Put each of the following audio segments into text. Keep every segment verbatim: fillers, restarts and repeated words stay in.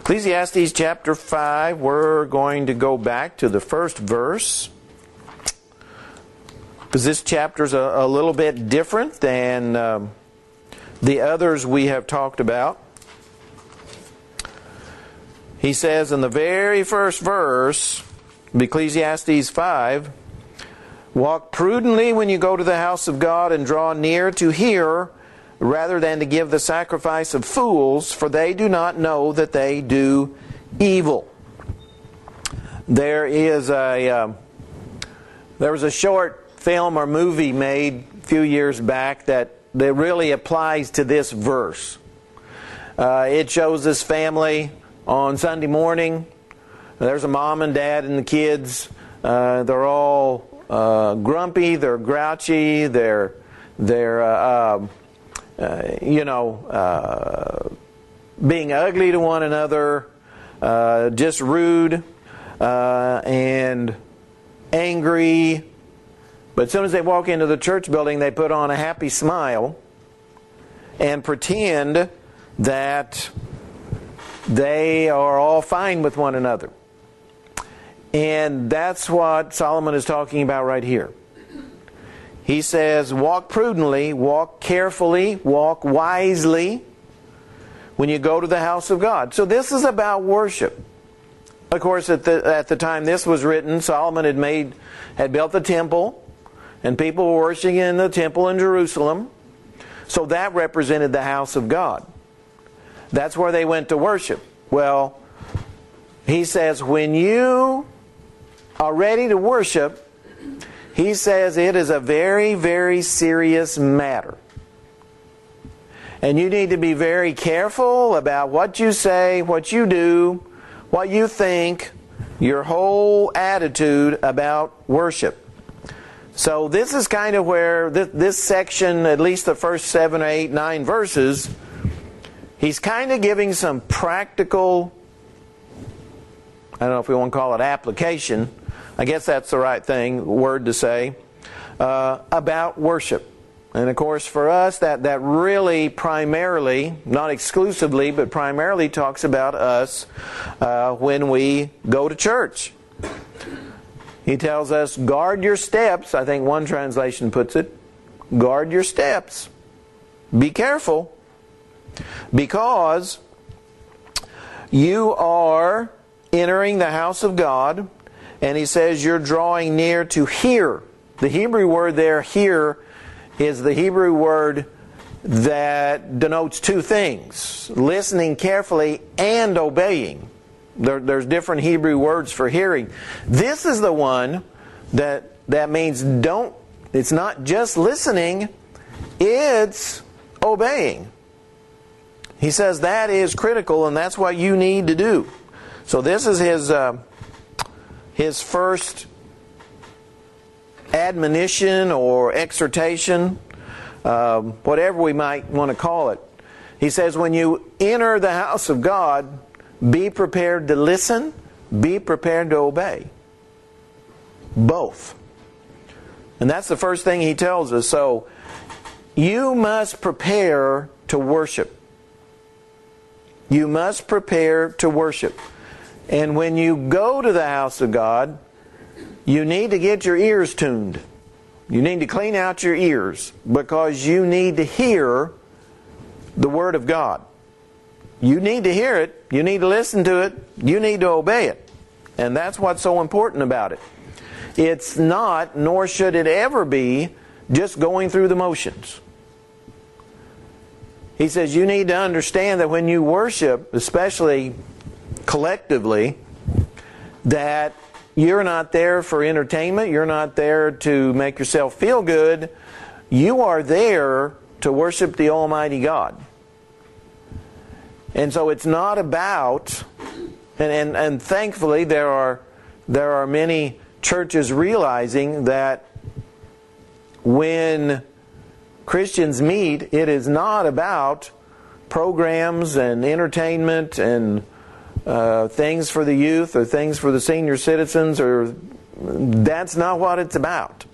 Ecclesiastes chapter five, we're going to go back to the first verse, because this chapter is a, a little bit different than um, the others we have talked about. He says in the very first verse of Ecclesiastes five, "Walk prudently when you go to the house of God, and draw near to hear, rather than to give the sacrifice of fools, for they do not know that they do evil." There is a um, there was a short film or movie made a few years back that, that really applies to this verse. Uh, it shows this family on Sunday morning. There's a mom and dad and the kids. Uh, they're all uh, grumpy. They're grouchy. They're they're uh, uh, Uh, you know, uh, being ugly to one another, uh, just rude uh, and angry. But as soon as they walk into the church building, they put on a happy smile and pretend that they are all fine with one another. And that's what Solomon is talking about right here. He says, walk prudently, walk carefully, walk wisely when you go to the house of God. So this is about worship. Of course, at the at the time this was written, Solomon had made had built the temple, and people were worshiping in the temple in Jerusalem. So that represented the house of God. That's where they went to worship. Well, he says, when you are ready to worship, he says it is a very, very serious matter. And you need to be very careful about what you say, what you do, what you think, your whole attitude about worship. So this is kind of where this, this section, at least the first seven, eight, nine verses, he's kind of giving some practical, I don't know if we want to call it application, I guess that's the right thing, word to say, uh, about worship. And of course for us that, that really primarily, not exclusively, but primarily talks about us uh, when we go to church. He tells us, guard your steps. I think one translation puts it, guard your steps. Be careful, because you are entering the house of God. And he says you're drawing near to hear. The Hebrew word there, hear, is the Hebrew word that denotes two things: listening carefully and obeying. There, there's different Hebrew words for hearing. This is the one that that means don't. It's not just listening; it's obeying. He says that is critical, and that's what you need to do. So this is his. Uh, His first admonition or exhortation, uh, whatever we might want to call it. He says, when you enter the house of God, be prepared to listen, be prepared to obey. Both. And that's the first thing he tells us. So, you must prepare to worship. You must prepare to worship. And when you go to the house of God, you need to get your ears tuned. You need to clean out your ears, because you need to hear the Word of God. You need to hear it. You need to listen to it. You need to obey it. And that's what's so important about it. It's not, nor should it ever be, just going through the motions. He says you need to understand that when you worship, especially collectively, that you're not there for entertainment, you're not there to make yourself feel good, you are there to worship the Almighty God. And so it's not about, and, and, and thankfully there are there are many churches realizing that when Christians meet, it is not about programs and entertainment and Uh, things for the youth or things for the senior citizens, or that's not what it's about.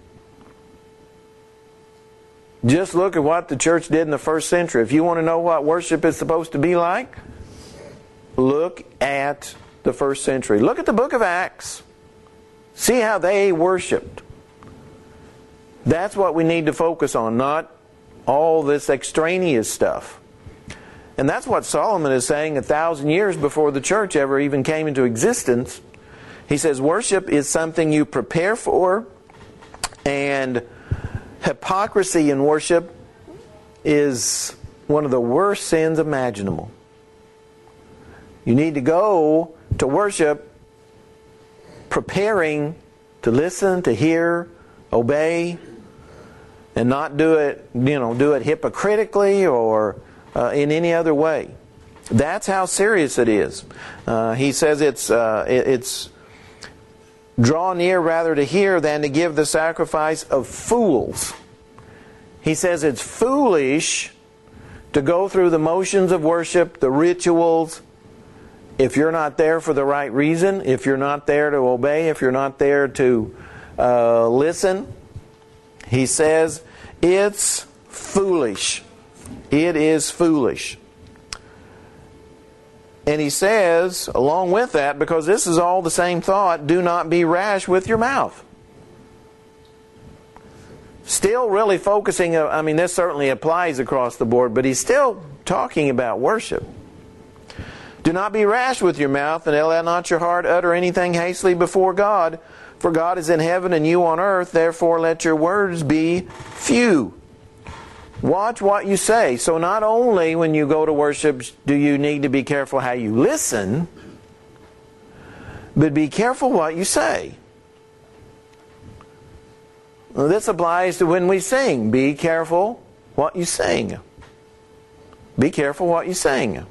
Just look at what the church did in the first century. If you want to know what worship is supposed to be like, look at the first century. Look at the book of Acts. See how they worshiped. That's what we need to focus on, not all this extraneous stuff. And that's what Solomon is saying a thousand years before the church ever even came into existence. He says worship is something you prepare for, and hypocrisy in worship is one of the worst sins imaginable. You need to go to worship preparing to listen, to hear, obey, and not do it, you know, do it hypocritically or uh, in any other way. That's how serious it is. Uh, he says it's uh, it, it's draw near rather to hear than to give the sacrifice of fools. He says it's foolish to go through the motions of worship, the rituals, if you're not there for the right reason, if you're not there to obey, if you're not there to uh, listen. He says it's foolish. It is foolish. And he says, along with that, because this is all the same thought, do not be rash with your mouth. Still really focusing, I mean, this certainly applies across the board, but he's still talking about worship. Do not be rash with your mouth, and let not your heart utter anything hastily before God. For God is in heaven and you on earth, therefore let your words be few. Watch what you say. So not only when you go to worship do you need to be careful how you listen, but be careful what you say. Well, this applies to when we sing. Be careful what you sing. Be careful what you sing.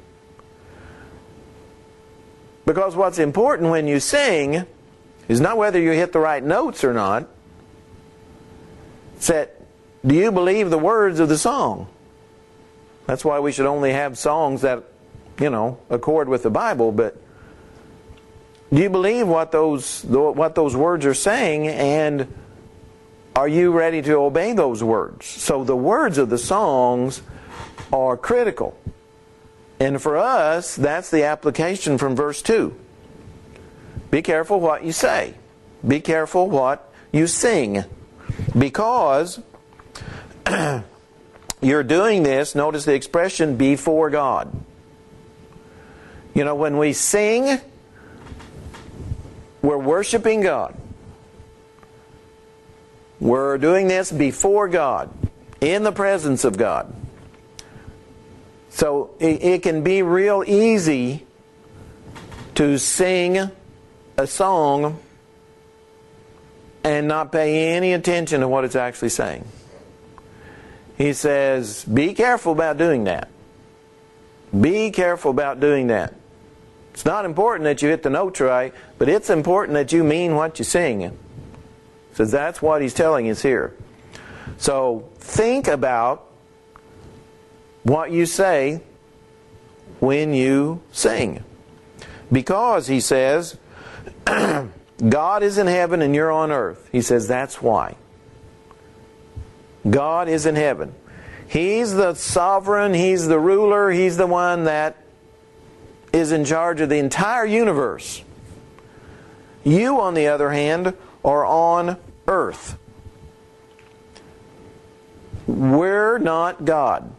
Because what's important when you sing is not whether you hit the right notes or not. It's that, do you believe the words of the song? That's why we should only have songs that, you know, accord with the Bible. But do you believe what those what those words are saying, and are you ready to obey those words? So the words of the songs are critical. And for us, that's the application from verse two. Be careful what you say. Be careful what you sing. Because you're doing this, notice the expression, before God. You know, when we sing, we're worshiping God. We're doing this before God, in the presence of God. So it, it can be real easy to sing a song and not pay any attention to what it's actually saying. He says, be careful about doing that. Be careful about doing that. It's not important that you hit the notes right, but it's important that you mean what you sing. So that's what he's telling us here. So think about what you say when you sing. Because, he says, God is in heaven and you're on earth. He says that's why. God is in heaven. He's the sovereign, He's the ruler, He's the one that is in charge of the entire universe. You, on the other hand, are on earth. We're not God.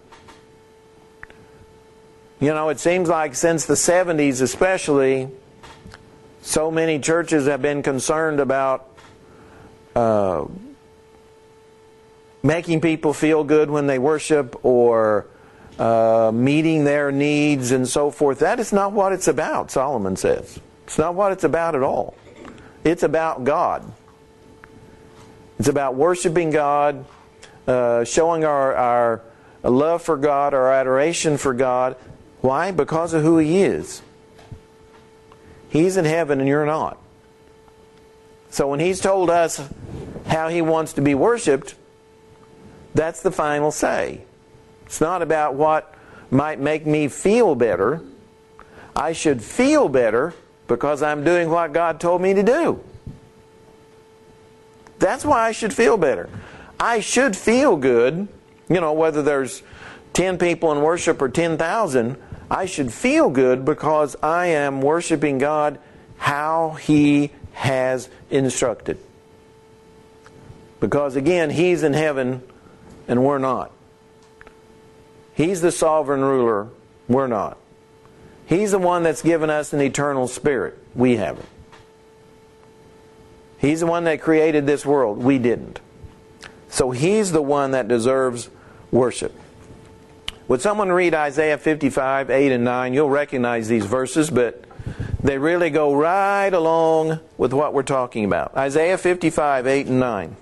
You know, it seems like since the seventies especially, so many churches have been concerned about uh, making people feel good when they worship, or uh, meeting their needs and so forth. That is not what it's about, Solomon says. It's not what it's about at all. It's about God. It's about worshiping God, uh, showing our, our love for God, our adoration for God. Why? Because of who He is. He's in heaven and you're not. So when He's told us how He wants to be worshipped, that's the final say. It's not about what might make me feel better. I should feel better because I'm doing what God told me to do. That's why I should feel better. I should feel good, you know, whether there's ten people in worship or ten thousand. I should feel good because I am worshiping God how He has instructed. Because again, He's in heaven and we're not. He's the sovereign ruler, we're not. He's the one that's given us an eternal spirit, we haven't. He's the one that created this world, we didn't. So He's the one that deserves worship. Would someone read Isaiah fifty-five, eight and nine? You'll recognize these verses, but they really go right along with what we're talking about. Isaiah fifty-five, eight and nine.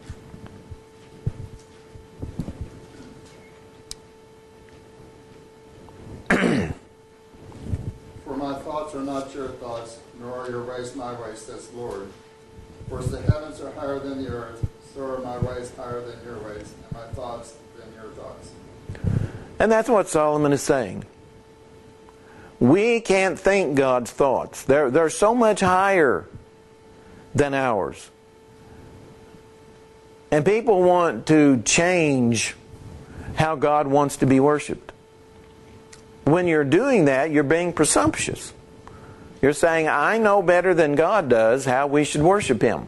For my thoughts are not your thoughts, nor are your ways my ways, says the Lord. For as the heavens are higher than the earth, so are my ways higher than your ways, and my thoughts than your thoughts. And that's what Solomon is saying. We can't think God's thoughts. They're, they're so much higher than ours. And people want to change how God wants to be worshipped. When you're doing that, you're being presumptuous. You're saying, I know better than God does how we should worship Him.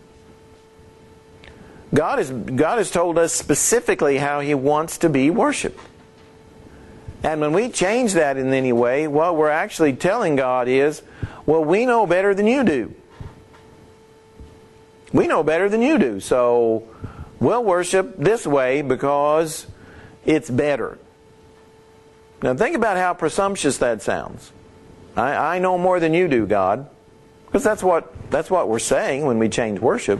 God has, God has told us specifically how He wants to be worshipped. And when we change that in any way, what we're actually telling God is, well, we know better than you do. We know better than you do, so we'll worship this way because it's better. Now think about how presumptuous that sounds. I, I know more than you do, God. Because that's what, that's what we're saying when we change worship.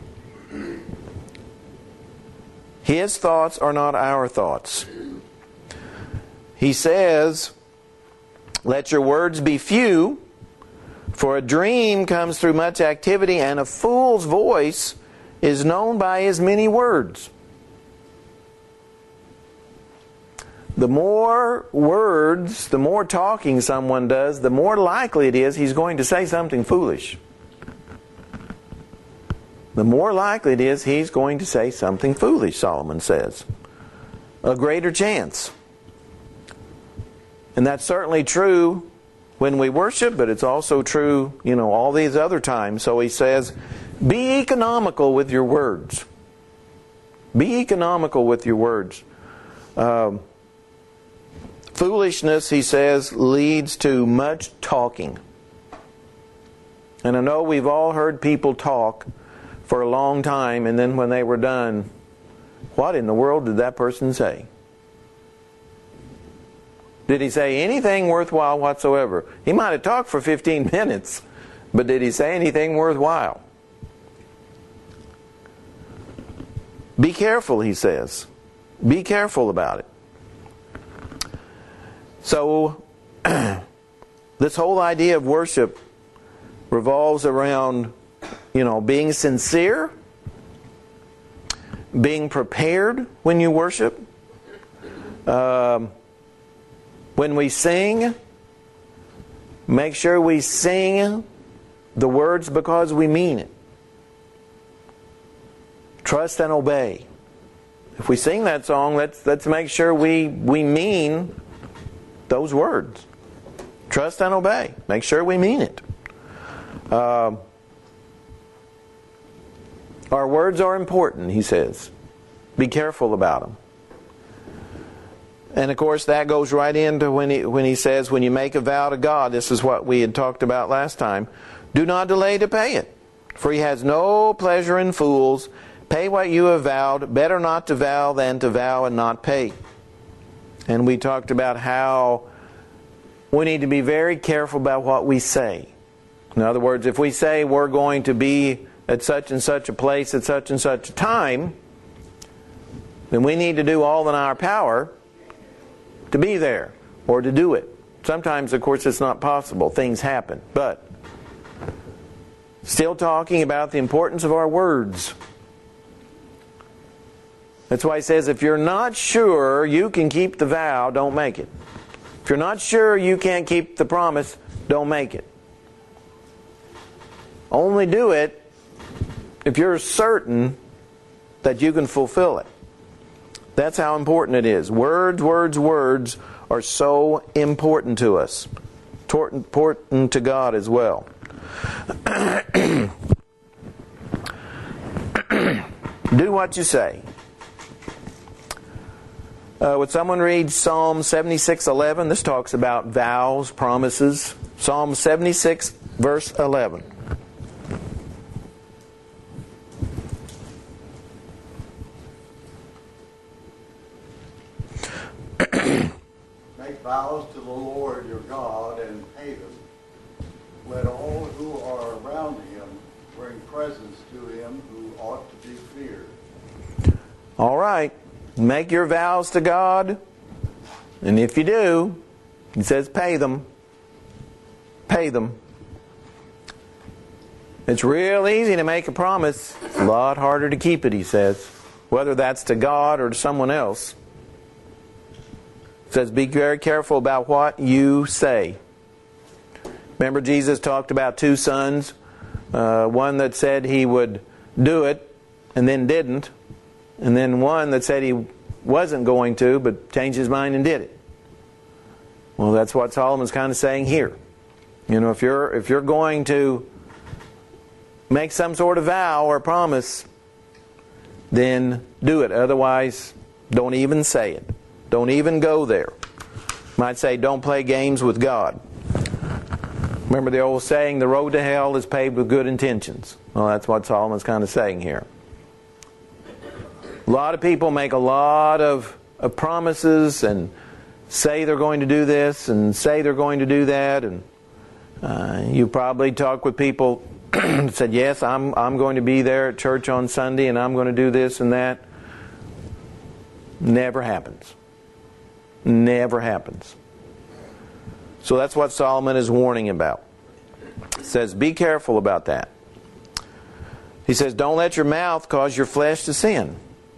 His thoughts are not our thoughts. He says, let your words be few, for a dream comes through much activity, and a fool's voice is known by his many words. The more words, the more talking someone does, the more likely it is he's going to say something foolish. The more likely it is he's going to say something foolish, Solomon says. A greater chance. And that's certainly true when we worship, but it's also true, you know, all these other times. So he says, be economical with your words. Be economical with your words. Um, foolishness, he says, leads to much talking. And I know we've all heard people talk for a long time, and then when they were done, what in the world did that person say? Did he say anything worthwhile whatsoever? He might have talked for fifteen minutes, but did he say anything worthwhile? Be careful, he says. Be careful about it. So, this whole idea of worship revolves around, you know, being sincere, being prepared when you worship. Um... When we sing, make sure we sing the words because we mean it. Trust and obey. If we sing that song, let's let's make sure we, we mean those words. Trust and obey. Make sure we mean it. Uh, our words are important, he says. Be careful about them. And of course that goes right into when he, when he says, when you make a vow to God, this is what we had talked about last time, do not delay to pay it, for He has no pleasure in fools. Pay what you have vowed. Better not to vow than to vow and not pay. And we talked about how we need to be very careful about what we say. In other words, if we say we're going to be at such and such a place at such and such a time, then we need to do all in our power to be there, or to do it. Sometimes, of course, it's not possible. Things happen. But still talking about the importance of our words. That's why he says, if you're not sure you can keep the vow, don't make it. If you're not sure you can't keep the promise, don't make it. Only do it if you're certain that you can fulfill it. That's how important it is. Words, words, words are so important to us, important to God as well. Do what you say. Uh, would someone read Psalm seventy-six eleven? This talks about vows, promises. Psalm seventy-six, verse eleven. Make vows to the Lord your God and pay them. Let all who are around him bring presents to him who ought to be feared. All right. Make your vows to God. And if you do, he says pay them. Pay them. It's real easy to make a promise. It's a lot harder to keep it, he says. Whether that's to God or to someone else. It says be very careful about what you say. Remember Jesus talked about two sons. Uh, one that said he would do it and then didn't. And then one that said he wasn't going to, but changed his mind and did it. Well, that's what Solomon's kind of saying here. You know, if you're if you're going to make some sort of vow or promise, then do it. Otherwise, don't even say it. Don't even go there. Might say, don't play games with God. Remember the old saying, the road to hell is paved with good intentions. Well, that's what Solomon's kind of saying here. A lot of people make a lot of, of promises and say they're going to do this and say they're going to do that. And uh, you probably talk with people that said, yes, I'm, I'm going to be there at church on Sunday and I'm going to do this and that. Never happens. Never happens. So that's what Solomon is warning about. He says, be careful about that. He says, don't let your mouth cause your flesh to sin.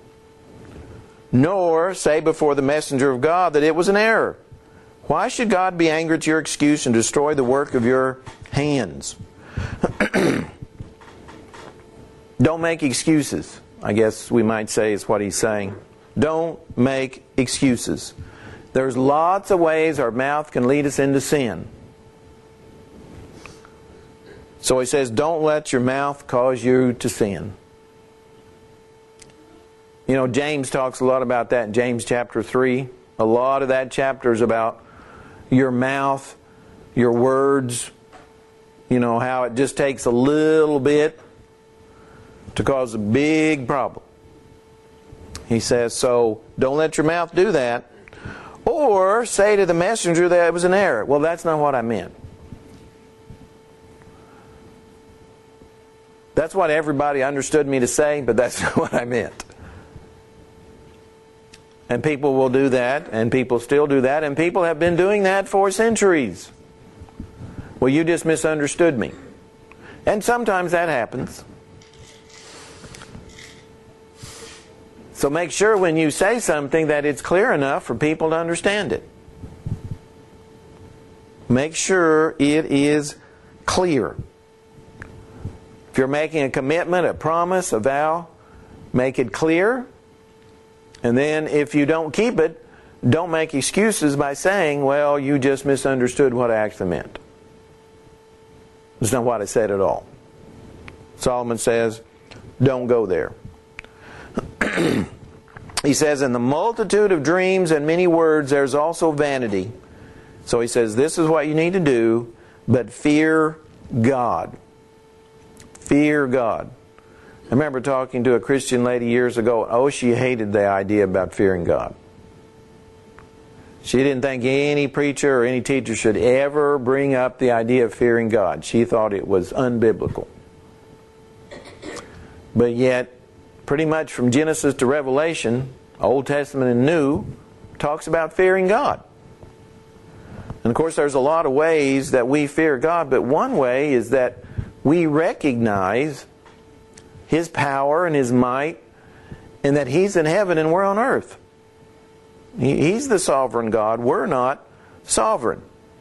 Nor say before the messenger of God that it was an error. Why should God be angry at your excuse and destroy the work of your hands? Don't make excuses, I guess we might say is what he's saying. Don't make excuses. There's lots of ways our mouth can lead us into sin. So he says, don't let your mouth cause you to sin. You know, James talks a lot about that in James chapter three. A lot of that chapter is about your mouth, your words, you know, how it just takes a little bit to cause a big problem. He says, so don't let your mouth do that. Or say to the messenger that it was an error. Well, that's not what I meant. That's what everybody understood me to say, but that's not what I meant. And people will do that, and people still do that, and people have been doing that for centuries. Well, you just misunderstood me. And sometimes that happens. So make sure when you say something that it's clear enough for people to understand it. Make sure it is clear. If you're making a commitment, a promise, a vow, make it clear. And then if you don't keep it, don't make excuses by saying, well, you just misunderstood what I actually meant. That's not what I said at all. Solomon says, don't go there. He says, in the multitude of dreams and many words, there's also vanity. So he says, this is what you need to do, but fear God. Fear God. I remember talking to a Christian lady years ago. Oh, she hated the idea about fearing God. She didn't think any preacher or any teacher should ever bring up the idea of fearing God. She thought it was unbiblical. But yet, pretty much from Genesis to Revelation, Old Testament and New, talks about fearing God. And of course, there's a lot of ways that we fear God, but one way is that we recognize His power and His might, and that He's in heaven and we're on earth. He's the sovereign God. We're not sovereign.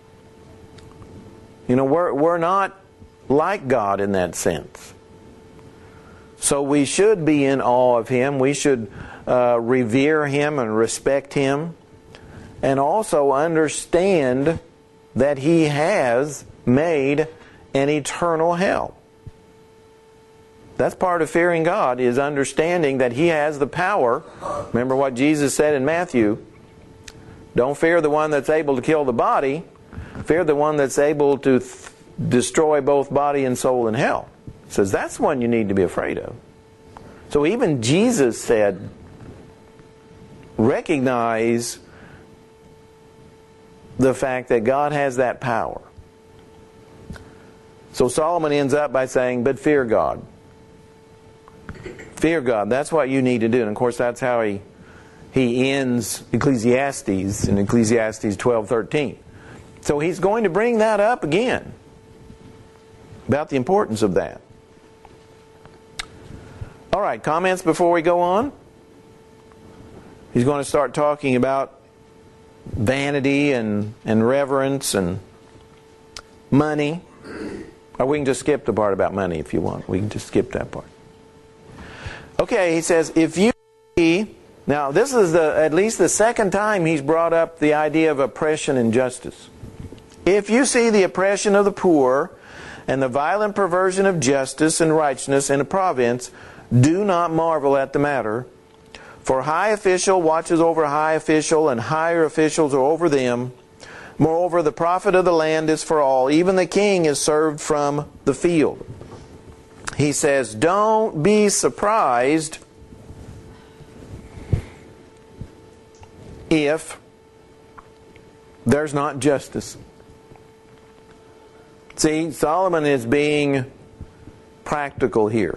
You know, we're, we're not like God in that sense. So we should be in awe of Him. We should uh, revere Him and respect Him. and also understand that he has made an eternal hell. That's part of fearing God, is understanding that he has the power. Remember what Jesus said in Matthew. Don't fear the one that's able to kill the body. Fear the one that's able to th- destroy both body and soul in hell. He says that's one you need to be afraid of. So even Jesus said, recognize the fact that God has that power. So Solomon ends up by saying, but fear God. Fear God. That's what you need to do. And of course that's how he he ends Ecclesiastes in Ecclesiastes twelve thirteen. So he's going to bring that up again, about the importance of that. All right, comments before we go on? He's going to start talking about vanity and, and reverence and money. Or we can just skip the part about money if you want. We can just skip that part. Okay, he says, if you see... Now, this is the at least the second time he's brought up the idea of oppression and justice. If you see the oppression of the poor and the violent perversion of justice and righteousness in a province, do not marvel at the matter. For high official watches over high official, and higher officials are over them. Moreover, the profit of the land is for all. Even the king is served from the field. He says, don't be surprised if there's not justice. See, Solomon is being practical here.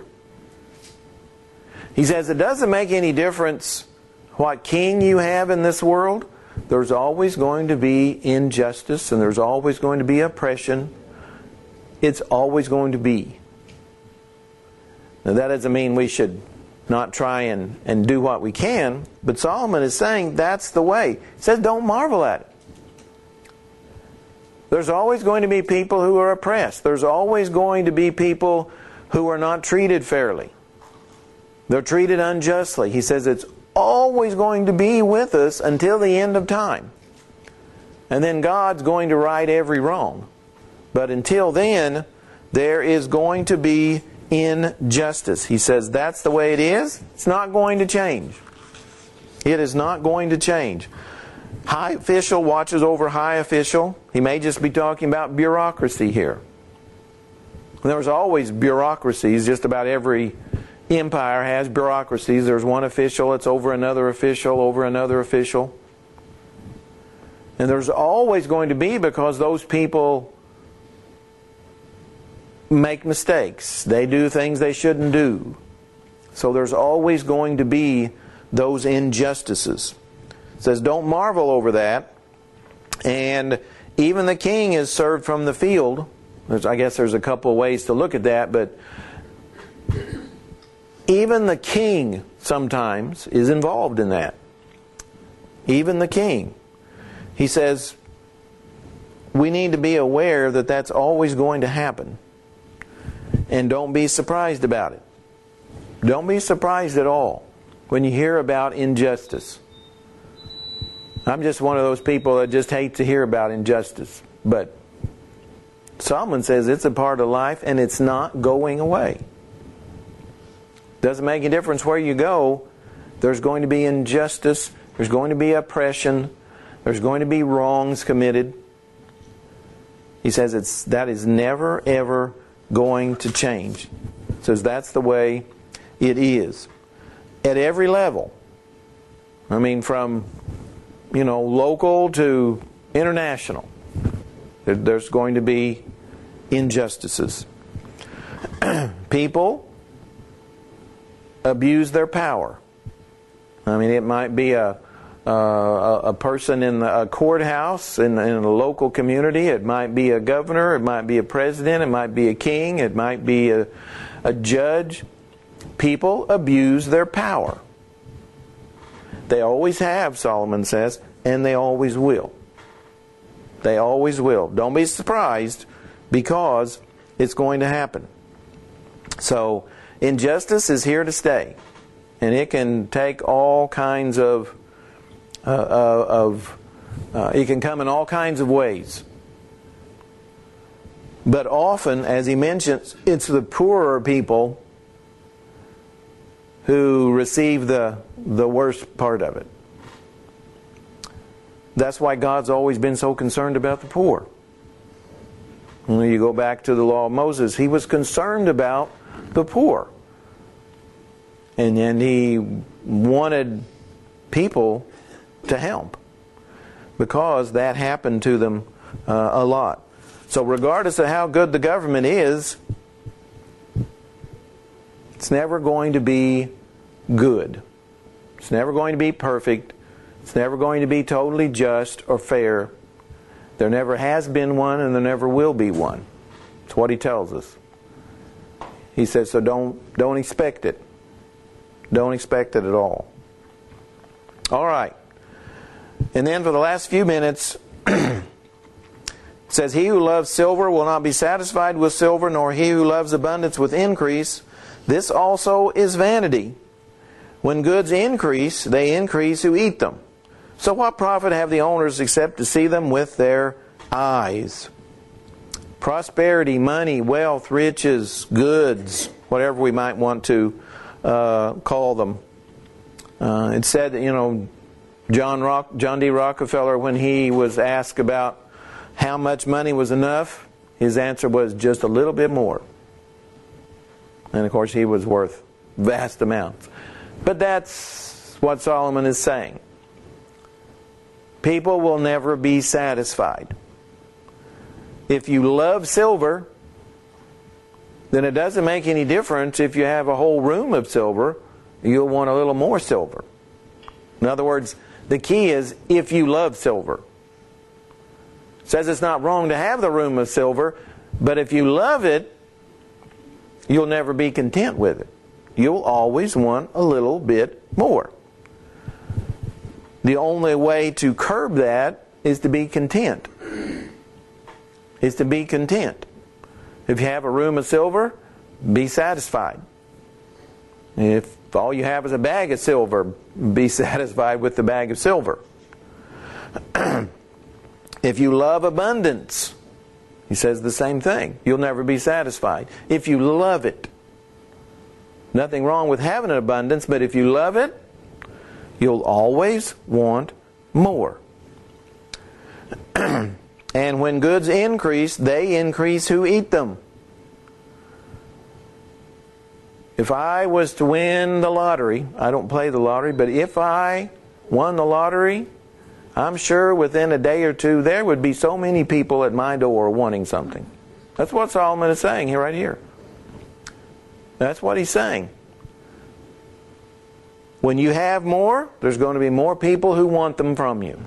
He says it doesn't make any difference what king you have in this world. There's always going to be injustice and there's always going to be oppression. It's always going to be. Now that doesn't mean we should not try and, and do what we can, but Solomon is saying that's the way. He says don't marvel at it. There's always going to be people who are oppressed. There's always going to be people who are not treated fairly. They're treated unjustly. He says it's always going to be with us until the end of time. And then God's going to right every wrong. But until then, there is going to be injustice. He says that's the way it is. It's not going to change. It is not going to change. High official watches over high official. He may just be talking about bureaucracy here. There's always bureaucracies. Just about every empire has bureaucracies. There's one official that's over another official, over another official. And there's always going to be, because those people make mistakes. They do things they shouldn't do. So there's always going to be those injustices. It says don't marvel over that. And even the king is served from the field. There's, I guess there's a couple of ways to look at that, but even the king sometimes is involved in that. Even the king. He says we need to be aware that that's always going to happen. And don't be surprised about it. Don't be surprised at all when you hear about injustice. I'm just one of those people that just hate to hear about injustice. But Solomon says it's a part of life and it's not going away. Doesn't make any difference where you go. There's going to be injustice. There's going to be oppression. There's going to be wrongs committed. He says it's that is never ever going to change. He says that's the way it is. At every level. I mean, from you know, local to international. There's going to be injustices. People abuse their power. I mean, it might be a a, a person in a courthouse in, in a local community. It might be a governor. It might be a president. It might be a king. It might be a, a judge. People abuse their power. They always have, Solomon says, and they always will. They always will. Don't be surprised, because it's going to happen. So, injustice is here to stay. And it can take all kinds of, uh, of Uh, it can come in all kinds of ways. But often, as he mentions, it's the poorer people who receive the, the worst part of it. That's why God's always been so concerned about the poor. When you go back to the law of Moses, he was concerned about the poor. And then he wanted people to help, because that happened to them uh, a lot. So regardless of how good the government is, it's never going to be good. It's never going to be perfect. It's never going to be totally just or fair. There never has been one, and there never will be one. It's what he tells us. He says, so don't don't expect it. Don't expect it at all. All right. And then for the last few minutes, it says, he who loves silver will not be satisfied with silver, nor he who loves abundance with increase. This also is vanity. When goods increase, they increase who eat them. So what profit have the owners except to see them with their eyes? Prosperity, money, wealth, riches, goods, whatever we might want to uh, call them. Uh, it said that, you know, John Rock, John D. Rockefeller, when he was asked about how much money was enough, his answer was just a little bit more. And of course he was worth vast amounts. But that's what Solomon is saying. People will never be satisfied. If you love silver, then it doesn't make any difference if you have a whole room of silver. You'll want a little more silver. In other words, the key is if you love silver. It says it's not wrong to have the room of silver, but if you love it, you'll never be content with it. You'll always want a little bit more. The only way to curb that is to be content. Is to be content. If you have a room of silver, be satisfied. If all you have is a bag of silver, be satisfied with the bag of silver. If you love abundance, he says the same thing. You'll never be satisfied. If you love it, nothing wrong with having an abundance, but if you love it, you'll always want more. And when goods increase, they increase who eat them. If I was to win the lottery, I don't play the lottery, but if I won the lottery, I'm sure within a day or two there would be so many people at my door wanting something. That's what Solomon is saying here, right here. That's what he's saying. When you have more, there's going to be more people who want them from you.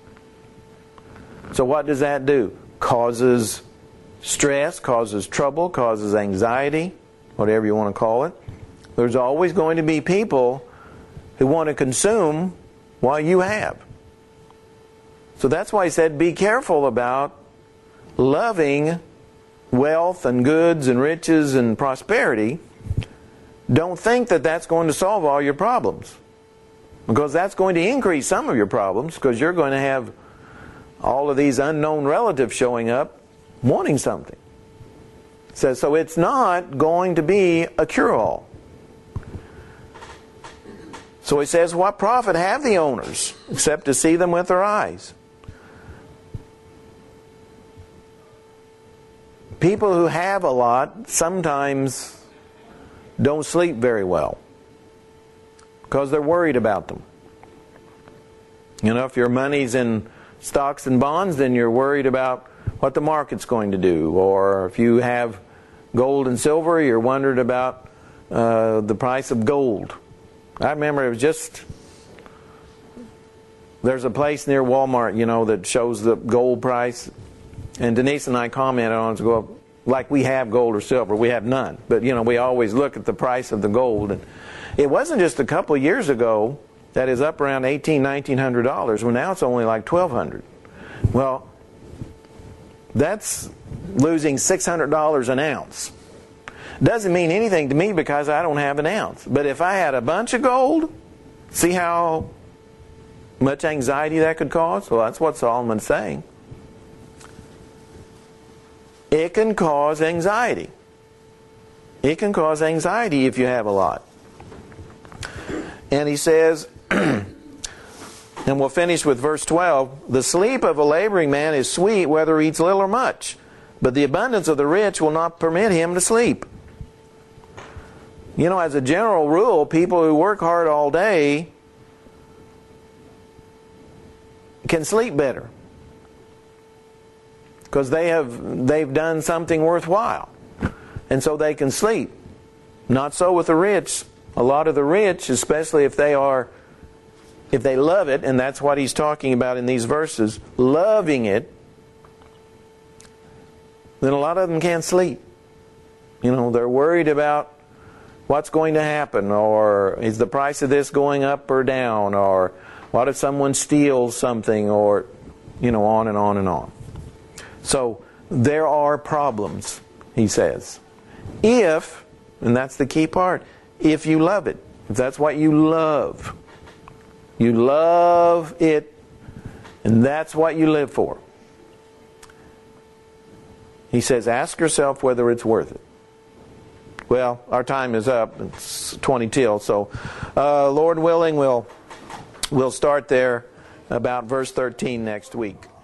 So what does that do? Causes stress, causes trouble, causes anxiety, whatever you want to call it. There's always going to be people who want to consume while you have. So that's why he said, be careful about loving wealth and goods and riches and prosperity. Don't think that that's going to solve all your problems. Because that's going to increase some of your problems, because you're going to have all of these unknown relatives showing up wanting something. It says, so it's not going to be a cure-all. So he says, what profit have the owners except to see them with their eyes? People who have a lot sometimes don't sleep very well because they're worried about them. You know, if your money's in stocks and bonds, then you're worried about what the market's going to do. Or if you have gold and silver, you're wondering about uh, the price of gold. I remember it was just, there's a place near Walmart, you know, that shows the gold price. And Denise and I commented on it to go, like we have gold or silver. We have none. But, you know, we always look at the price of the gold. And it wasn't just a couple of years ago that is up around eighteen hundred dollars, nineteen hundred dollars. Well, now it's only like twelve hundred dollars. Well, that's losing six hundred dollars an ounce. Doesn't mean anything to me because I don't have an ounce. But if I had a bunch of gold, see how much anxiety that could cause? Well, that's what Solomon's saying. It can cause anxiety. It can cause anxiety if you have a lot. And he says, and we'll finish with verse twelve, the sleep of a laboring man is sweet whether he eats little or much, but the abundance of the rich will not permit him to sleep. You know, as a general rule, people who work hard all day can sleep better because they have they've done something worthwhile, and so they can sleep. Not so with the rich. A lot of the rich, especially if they are if they love it, and that's what he's talking about in these verses, loving it, then a lot of them can't sleep. You know, they're worried about what's going to happen, or is the price of this going up or down, or what if someone steals something, or, you know, on and on and on. So there are problems, he says. If, and that's the key part, if you love it, if that's what you love, you love it, and that's what you live for. He says, ask yourself whether it's worth it. Well, our time is up. It's twenty till. So, uh, Lord willing, we'll we'll start there about verse thirteen next week.